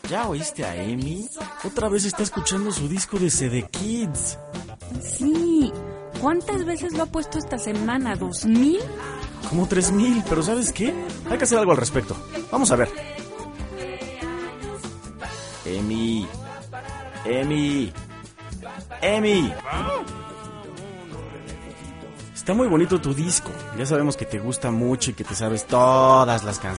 ¿Ya oíste a Emi? Otra vez está escuchando su disco de CD Kids. Sí. ¿Cuántas veces lo ha puesto esta semana? ¿2000? Como 3000, pero ¿sabes qué? Hay que hacer algo al respecto. Vamos a ver. Emi. Está muy bonito tu disco. Ya sabemos que te gusta mucho y que te sabes todas las canciones.